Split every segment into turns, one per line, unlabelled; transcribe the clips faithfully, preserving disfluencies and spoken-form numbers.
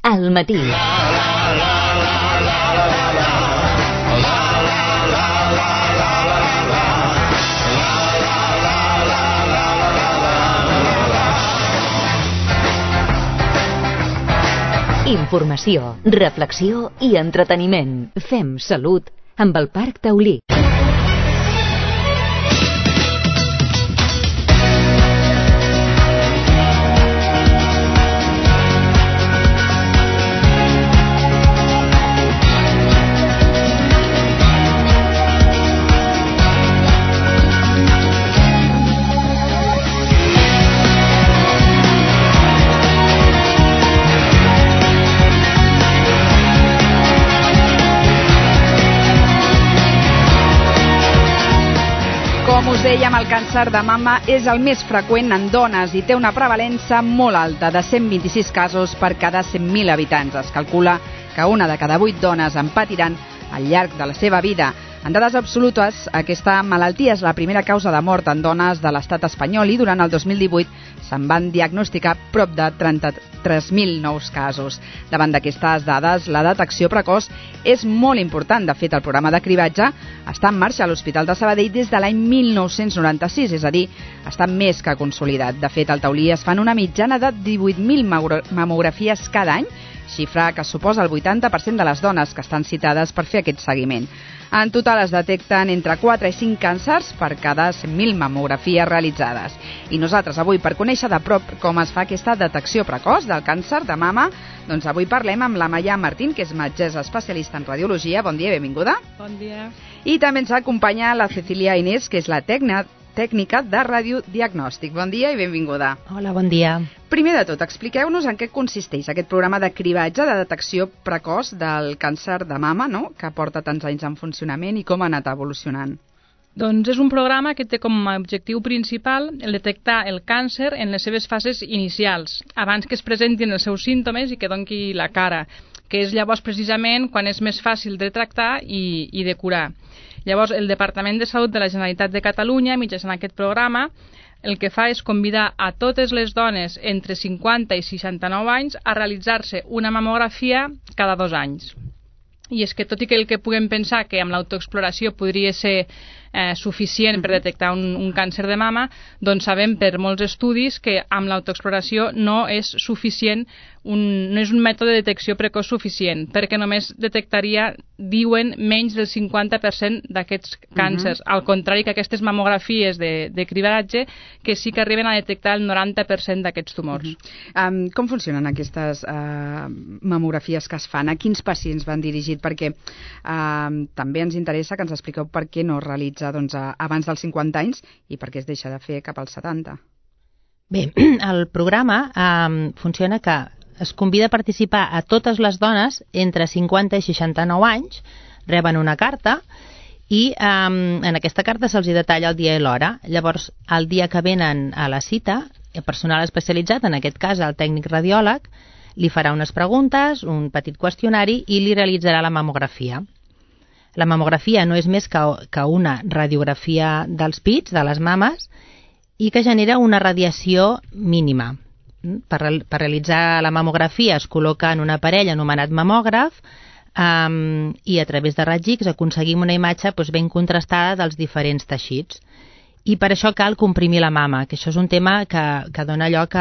al matí. Informació, reflexió i entreteniment. Fem salut amb el Parc Taulí.
Com us dèiem, el càncer de mama és el més freqüent en dones i té una prevalença molt alta, de cent vint-i-sis casos per cada cent mil habitants. Es calcula que una de cada vuit dones en patiran al llarg de la seva vida. En dades absolutes, aquesta malaltia és la primera causa de mort en dones de l'estat espanyol i durant el dos mil divuit se'n van diagnosticar prop de trenta-tres mil nous casos. Davant d'aquestes dades, la detecció precoç és molt important. De fet, el programa de cribatge està en marxa a l'Hospital de Sabadell des de l'any mil nou-cents noranta-sis, és a dir, està més que consolidat. De fet, al Taulí es fan una mitjana de divuit mil mamografies cada any, xifra que suposa el vuitanta per cent de les dones que estan citades per fer aquest seguiment. En total es detecten entre quatre i cinc càncers per cada cent mil mamografies realitzades. I nosaltres avui, per conèixer de prop com es fa aquesta detecció precoç del càncer de mama, doncs avui parlem amb la Maià Martín, que és metgessa especialista en radiologia. Bon dia i benvinguda.
Bon dia.
I també ens acompanya la Cecilia Inés, que és la tècnica tècnica de radiodiagnòstic. Bon dia i benvinguda.
Hola, bon dia.
Primer de tot, expliqueu-nos en què consisteix aquest programa de cribatge de detecció precoç del càncer de mama, no?, que porta tants anys en funcionament i com ha anat evolucionant.
Doncs és un programa que té com a objectiu principal el detectar el càncer en les seves fases inicials, abans que es presentin els seus símptomes i que doni la cara, que és llavors precisament quan és més fàcil de tractar i, i de curar. Llavors, el Departament de Salut de la Generalitat de Catalunya, mitjançant aquest programa, el que fa és convidar a totes les dones entre cinquanta i seixanta-nou anys a realitzar-se una mamografia cada dos anys. I és que, tot i que el que puguem pensar que amb l'autoexploració podria ser eh, suficient per detectar un, un càncer de mama, doncs sabem per molts estudis que amb l'autoexploració no és suficient, un, no és un mètode de detecció precoç suficient, perquè només detectaria, diuen, menys del cinquanta per cent d'aquests càncers. Uh-huh. Al contrari que aquestes mamografies de, de cribatge, que sí que arriben a detectar el noranta per cent d'aquests tumors.
Uh-huh. Um, com funcionen aquestes uh, mamografies que es fan? A quins pacients van dirigit? Perquè uh, també ens interessa que ens expliqueu per què no es realitza doncs, a, abans dels cinquanta anys i per què es deixa de fer cap als setanta.
Bé, el programa eh, funciona que es convida a participar a totes les dones entre cinquanta i seixanta-nou anys, reben una carta i eh, en aquesta carta se'ls detalla el dia i l'hora. Llavors, el dia que venen a la cita, el personal especialitzat, en aquest cas el tècnic radiòleg, li farà unes preguntes, un petit qüestionari i li realitzarà la mamografia. La mamografia no és més que, que una radiografia dels pits, de les mames, i que genera una radiació mínima. Per, per realitzar la mamografia es col·loca en un aparell anomenat mamògraf um, i a través de raigs X aconseguim una imatge doncs, ben contrastada dels diferents teixits. I per això cal comprimir la mama, que això és un tema que, que dona lloc a,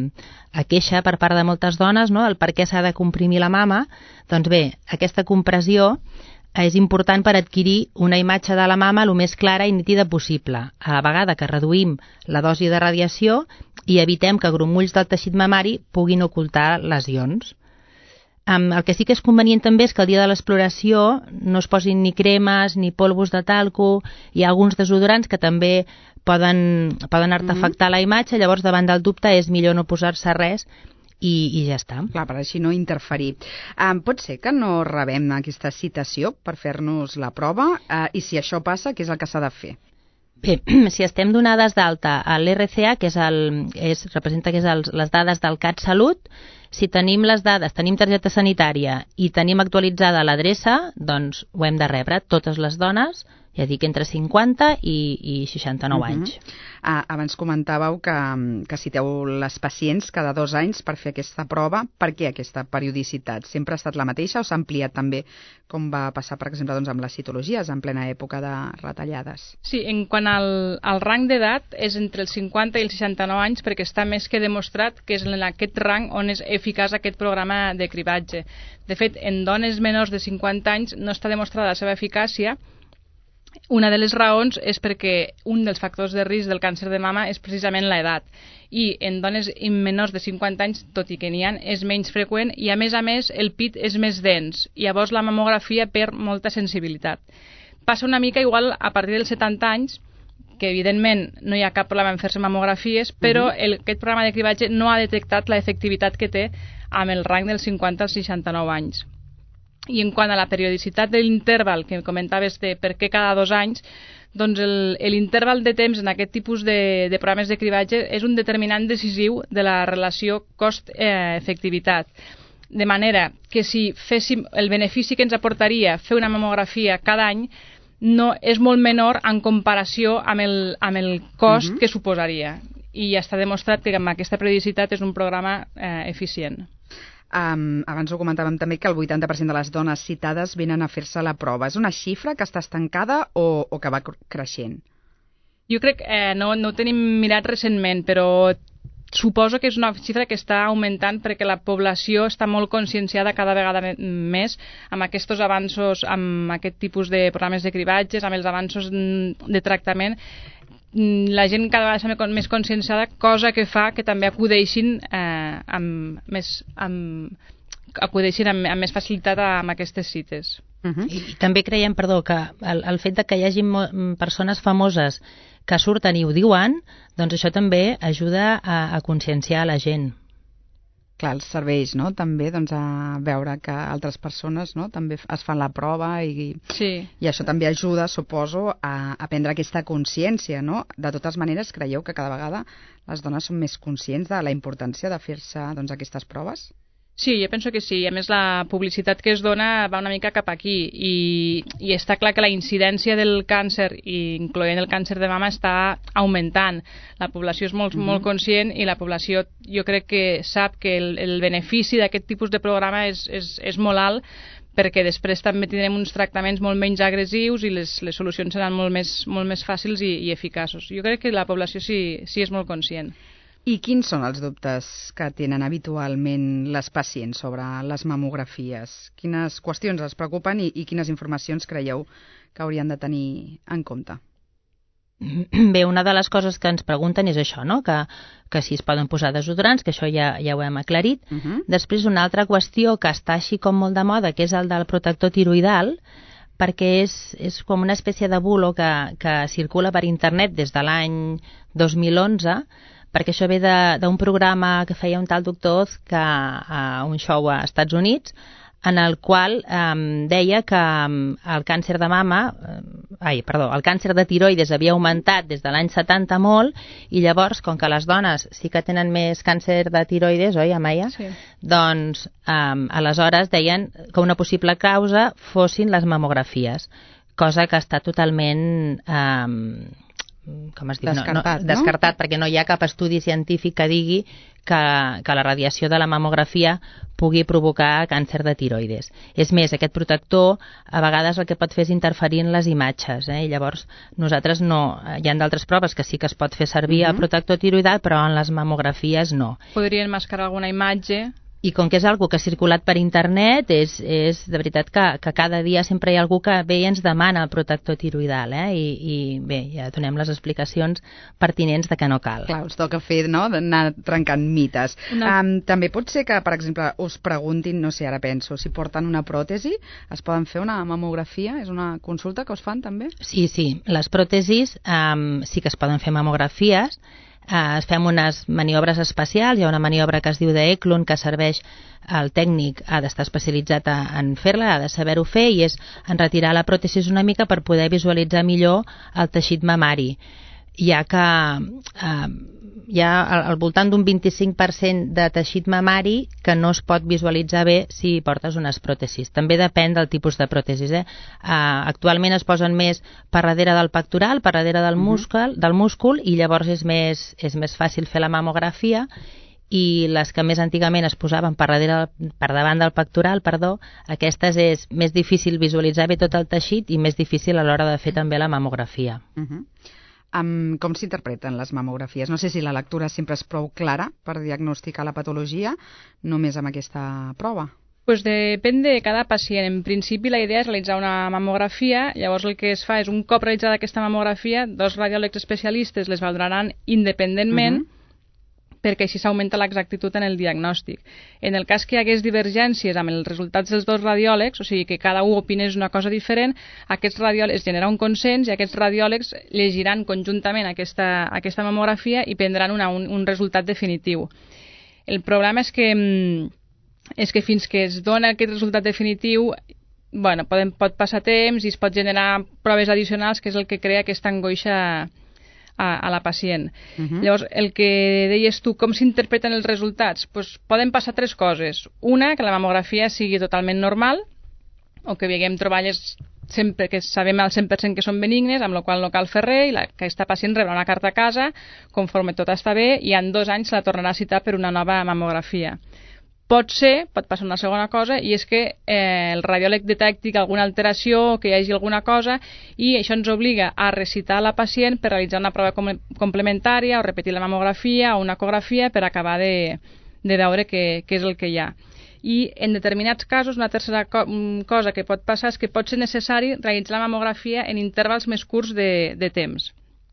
a queixa per part de moltes dones, no?, el per què s'ha de comprimir la mama. Doncs bé, aquesta compressió és important per adquirir una imatge de la mama el més clara i nítida possible, a la vegada que reduïm la dosi de radiació i evitem que grumolls del teixit mamari puguin ocultar lesions. Um, el que sí que és convenient també és que el dia de l'exploració no es posin ni cremes ni polvos de talco, hi ha alguns desodorants que també poden, poden artefactar mm-hmm. la imatge, llavors davant del dubte és millor no posar-se res i, i ja està.
Clar, per així no interferir. Um, pot ser que no rebem aquesta citació per fer-nos la prova uh, i si això passa, què és el que s'ha de fer?
Bé, si estem donades d'alta a l'R C A, que és el, és, representa que és el, les dades del CatSalut, si tenim les dades, tenim targeta sanitària i tenim actualitzada l'adreça, doncs ho hem de rebre totes les dones ja dic, entre cinquanta i, i seixanta-nou uh-huh. anys.
Ah, abans comentàveu que, que citeu les pacients cada dos anys per fer aquesta prova. Per què aquesta periodicitat? Sempre ha estat la mateixa o s'ha ampliat també, com va passar, per exemple, doncs, amb les citologies en plena època de retallades?
Sí, en quant al, al rang d'edat és entre els cinquanta i els seixanta-nou anys, perquè està més que demostrat que és en aquest rang on és eficaç aquest programa de cribatge. De fet, en dones menors de cinquanta anys no està demostrada la seva eficàcia. Una de les raons és perquè un dels factors de risc del càncer de mama és precisament l'edat, i en dones menors de cinquanta anys, tot i que n'hi ha, és menys freqüent, i a més a més el pit és més dens, i llavors la mamografia perd molta sensibilitat. Passa una mica igual a partir dels setanta anys, que evidentment no hi ha cap problema en fer-se mamografies, però el, aquest programa de cribatge no ha detectat l'efectivitat que té amb el rang dels cinquanta als seixanta-nou anys. I en quant a la periodicitat de l'interval que comentaves de per què cada dos anys, doncs l'interval de temps en aquest tipus de, de programes de cribatge és un determinant decisiu de la relació cost-efectivitat. De manera que si féssim el benefici que ens aportaria fer una mamografia cada any no és molt menor en comparació amb el, amb el cost uh-huh. que suposaria. I ja està demostrat que amb aquesta periodicitat és un programa eh, eficient.
Um, abans ho comentàvem també que el vuitanta per cent de les dones citades venen a fer-se la prova. És una xifra que està estancada o, o que va creixent?
Jo crec que eh, no, no ho tenim mirat recentment, però suposo que és una xifra que està augmentant perquè la població està molt conscienciada cada vegada més amb aquests avanços, amb aquest tipus de programes de cribatges, amb els avanços de tractament. La gent cada vegada està més conscienciada, cosa que fa que també acudeixin eh, amb, més, amb, acudeixin amb, amb més facilitat a, amb aquestes cites.
Uh-huh. I, I també creiem, perdó, que el, el fet de que hi hagi mo- persones famoses que surten i ho diuen, doncs això també ajuda a, a conscienciar la gent.
Clar, els serveix, no?, també doncs, a veure que altres persones, no?, també es fan la prova i,
sí.
i això també ajuda, suposo, a, a prendre aquesta consciència, no? De totes maneres, creieu que cada vegada les dones són més conscients de la importància de fer-se doncs, aquestes proves?
Sí, jo penso que sí. A més, la publicitat que es dona va una mica cap aquí i, i està clar que la incidència del càncer, incloent el càncer de mama, està augmentant. La població és molt, mm-hmm. molt conscient i la població jo crec que sap que el, el benefici d'aquest tipus de programa és, és, és molt alt, perquè després també tindrem uns tractaments molt menys agressius i les, les solucions seran molt més, molt més fàcils i, i eficaços. Jo crec que la població sí, sí és molt conscient.
I quins són els dubtes que tenen habitualment les pacients sobre les mamografies? Quines qüestions els preocupen i, i quines informacions creieu que haurien de tenir en compte?
Bé, una de les coses que ens pregunten és això, no? que, que si es poden posar desodorants, que això ja, ja ho hem aclarit. Uh-huh. Després, una altra qüestió que està així com molt de moda, que és el del protector tiroidal, perquè és, és com una espècie de bulo que, que circula per internet des de l'any dos mil onze, perquè això ve d'un programa que feia un tal doctor Oz, que a un show a Estats Units, en el qual eh, deia que el càncer de mama, eh, ai, perdó, el càncer de tiroides havia augmentat des de l'any setanta molt, i llavors, com que les dones sí que tenen més càncer de tiroides, oi, Amaya?
Sí.
Doncs, eh, aleshores deien que una possible causa fossin les mamografies, cosa que està totalment... Eh, com es diu?
Descartat,
no, no, descartat, perquè no hi ha cap estudi científic que digui que, que la radiació de la mamografia pugui provocar càncer de tiroides. És més, aquest protector a vegades el que pot fer és interferir en les imatges, eh? I llavors nosaltres no, hi ha d'altres proves que sí que es pot fer servir uh-huh. el protector tiroidal, però en les mamografies no.
Podrien mascarar alguna imatge.
I com que és algo que ha circulat per internet, és, és de veritat que, que cada dia sempre hi ha algú que ve i ens demana el protector tiroidal, eh? I, i bé, ja donem les explicacions pertinents de que no cal.
Clar, us toca fer, no?, d'anar trencant mites. No. Um, també pot ser que, per exemple, us preguntin, no sé, ara penso, si porten una pròtesi, es poden fer una mamografia? És una consulta que us fan també?
Sí, sí, les pròtesis um, sí que es poden fer mamografies. Uh, fem unes maniobres especials, hi ha una maniobra que es diu d'Eklund que serveix al tècnic, ha d'estar especialitzat a, en fer-la, ha de saber-ho fer, i és en retirar la pròtesi una mica per poder visualitzar millor el teixit mamari. hi ha que eh, hi ha al, al voltant d'un vint-i-cinc per cent de teixit mamari que no es pot visualitzar bé si portes unes pròtesis. També depèn del tipus de pròtesis. Eh? Eh, actualment es posen més per darrere del pectoral, per darrere del, uh-huh. múscul, del múscul, i llavors és més, és més fàcil fer la mamografia, i les que més antigament es posaven per, darrere, per davant del pectoral, perdó, aquestes és més difícil visualitzar bé tot el teixit i més difícil a l'hora de fer també la mamografia.
Uh-huh. Um, com s'interpreten les mamografies? No sé si la lectura sempre és prou clara per diagnosticar la patologia, només amb aquesta prova.
Pues depèn de cada pacient. En principi la idea és realitzar una mamografia, llavors el que es fa és un cop realitzada aquesta mamografia, dos radiòlegs especialistes les valoraran independentment, uh-huh. perquè així s'augmenta l'exactitud en el diagnòstic. En el cas que hi hagués divergències amb els resultats dels dos radiòlegs, o sigui que cada un opinés una cosa diferent, aquests radiòlegs genera un consens i aquests radiòlegs llegiran conjuntament aquesta, aquesta mamografia i prendran una, un, un resultat definitiu. El problema és que, és que fins que es dona aquest resultat definitiu, bueno, poden, pot passar temps i es pot generar proves addicionals, que és el que crea aquesta angoixa A, a la pacient. Uh-huh. Llavors, el que deies tu, com s'interpreten els resultats? Pues poden passar tres coses. Una, que la mamografia sigui totalment normal, o que veiem troballes sempre que sabem al cent per cent que són benignes, amb la qual no cal fer res, i la, que aquesta pacient rebrà una carta a casa, conforme tot està bé, i en dos anys se la tornarà a citar per una nova mamografia. Pot ser, pot passar una segona cosa, i és que eh, el radiòleg detecti alguna alteració, que hi hagi alguna cosa, i això ens obliga a recitar la pacient per realitzar una prova com complementària, o repetir la mamografia o una ecografia per acabar de, de veure què, què és el que hi ha. I en determinats casos, una tercera co cosa que pot passar és que pot ser necessari realitzar la mamografia en intervals més curts de, de temps,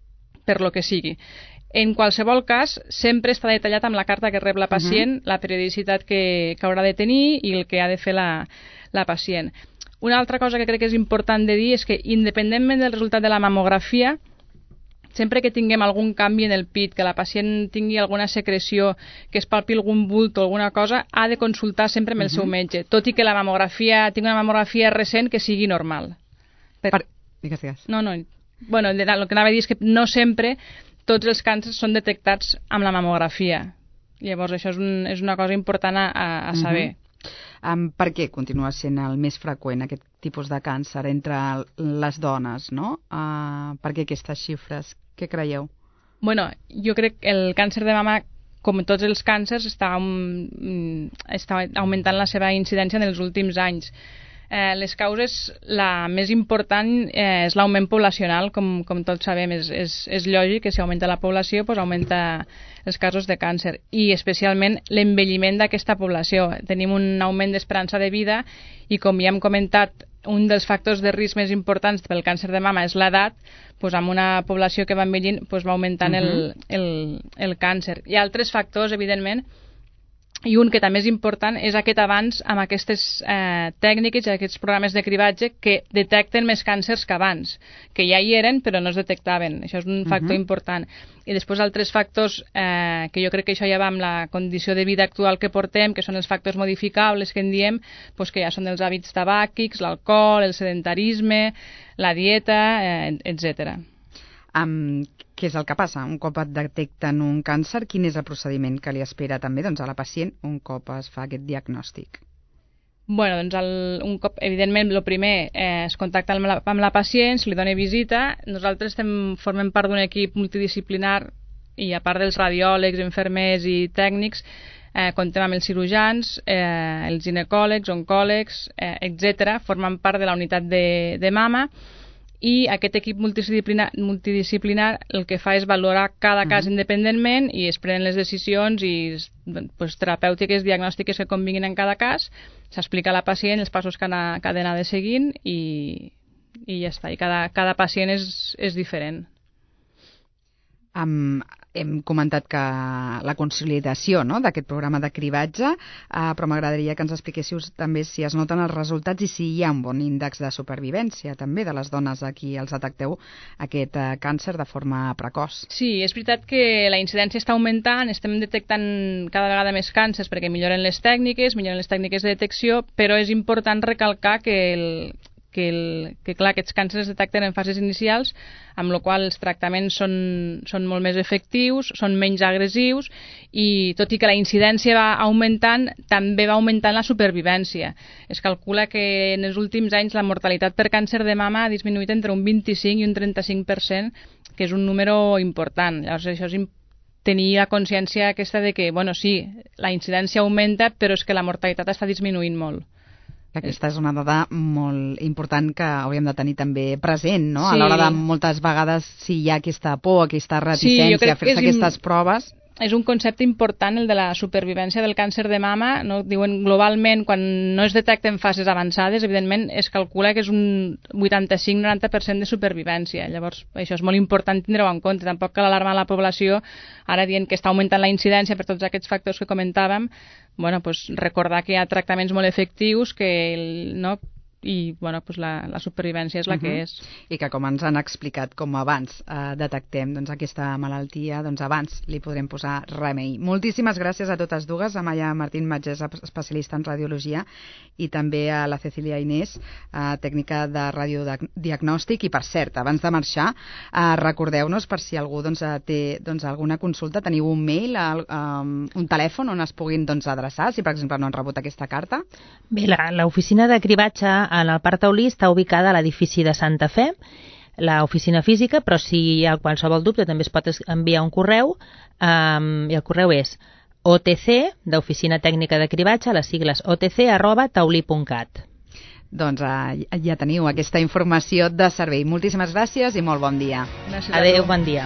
per lo que sigui. En qualsevol cas, sempre està detallat amb la carta que rep la pacient, uh-huh. la periodicitat que, que haurà de tenir i el que ha de fer la, la pacient. Una altra cosa que crec que és important de dir és que, independentment del resultat de la mamografia, sempre que tinguem algun canvi en el pit, que la pacient tingui alguna secreció, que es palpi algun bult o alguna cosa, ha de consultar sempre amb el uh-huh. seu metge, tot i que la mamografia tingui una mamografia recent que sigui normal. Per...
Per... Digues, digues.
No, no. Bueno, el que anava a dir és que no sempre tots els càncers són detectats amb la mamografia. Llavors, això és, un, és una cosa important a, a saber.
Uh-huh. um, per què continua sent el més freqüent aquest tipus de càncer entre les dones, no? Uh, per què aquestes xifres? Què creieu?
Bueno, jo crec que el càncer de mama, com tots els càncers, està, um, està augmentant la seva incidència en els últims anys. Eh, les causes, la més important eh, és l'augment poblacional, com, com tots sabem, és, és, és lògic que si augmenta la població, doncs augmenta els casos de càncer, i especialment l'envelliment d'aquesta població. Tenim un augment d'esperança de vida i, com ja hem comentat, un dels factors de risc més importants pel càncer de mama és l'edat, doncs amb una població que va envellint doncs va augmentant uh-huh. el, el, el càncer. Hi ha altres factors, evidentment, i un que també és important és aquest avanç amb aquestes eh, tècniques i aquests programes de cribatge que detecten més càncers que abans, que ja hi eren però no es detectaven. Això és un factor uh-huh. important. I després altres factors eh, que jo crec que això ja va amb la condició de vida actual que portem, que són els factors modificables que en diem, doncs que ja són els hàbits tabàquics, l'alcohol, el sedentarisme, la dieta, eh, etcètera.
Um, què és el que passa? Un cop et detecten un càncer, quin és el procediment que li espera també doncs, a la pacient un cop es fa aquest diagnòstic?
Bueno, doncs el, un cop, evidentment, el primer eh, es contacta amb la, amb la pacient, se li dona visita. Nosaltres estem, formem part d'un equip multidisciplinar i a part dels radiòlegs, infermers i tècnics, eh, comptem amb els cirurgians, eh, els ginecòlegs, oncòlegs, eh, etcètera. Formen part de la unitat de, de mama. I aquest equip multidisciplinar, multidisciplinar el que fa és valorar cada cas uh-huh. independentment i es prenen les decisions i pues, terapèutiques, diagnòstiques que convinguin en cada cas, s'explica a la pacient els passos que ha, que ha d'anar de seguint i, i ja està. I cada, cada pacient és, és diferent.
Um, hem comentat que la consolidació, no?, d'aquest programa de cribatge, uh, però m'agradaria que ens expliquéssiu també si es noten els resultats i si hi ha un bon índex de supervivència també de les dones a qui els detecteu aquest uh, càncer de forma precoç.
Sí, és veritat que la incidència està augmentant, estem detectant cada vegada més càncers perquè milloren les tècniques, milloren les tècniques de detecció, però és important recalcar que el que, el, que clar, aquests càncers es detecten en fases inicials, amb la qual els tractaments són, són molt més efectius, són menys agressius, i tot i que la incidència va augmentant, també va augmentant la supervivència. Es calcula que en els últims anys la mortalitat per càncer de mama ha disminuït entre un vint-i-cinc i un trenta-cinc per cent, que és un número important. Llavors, això és important, tenir la consciència aquesta de que, bueno, sí, la incidència augmenta, però és que la mortalitat està disminuint molt.
Aquesta és una dada molt important que hauríem de tenir també present, no?
Sí.
A l'hora de moltes vegades si hi ha aquesta por, aquesta reticència
sí,
a fer-se aquestes im... proves.
És un concepte important, el de la supervivència del càncer de mama. No? Diuen globalment, quan no es detecten fases avançades, evidentment es calcula que és un vuitanta-cinc a noranta per cent de supervivència. Llavors, això és molt important tindre-ho en compte. Tampoc cal alarmar la població, ara dient que està augmentant la incidència per tots aquests factors que comentàvem. Bueno, pues recordar que hi ha tractaments molt efectius que, no, i bueno, pues la, la supervivència és la uh-huh. que és.
I que, com ens han explicat, com abans eh, detectem doncs, aquesta malaltia, doncs abans li podrem posar remei. Moltíssimes gràcies a totes dues, a Maia Martín, metgessa especialista en radiologia, i també a la Cecilia Inés, eh, tècnica de radiodiagnòstic. I, per cert, abans de marxar, eh, recordeu-nos, per si algú doncs, té doncs, alguna consulta, teniu un mail, el, um, un telèfon on es puguin doncs, adreçar, si per exemple no han rebut aquesta carta?
Bé, l'oficina de cribatge en el Parc Taulí està ubicada a l'edifici de Santa Fe, l'oficina física, però si hi ha qualsevol dubte també es pot enviar un correu, um, i el correu és O T C, d'Oficina Tècnica de Cribatge, les sigles O T C arroba taulí punt cat.
Doncs uh, ja teniu aquesta informació de servei. Moltíssimes gràcies i molt bon dia.
Gràcies.
Adéu, bon dia.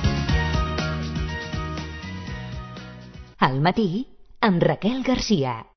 Al matí, amb Raquel Garcia.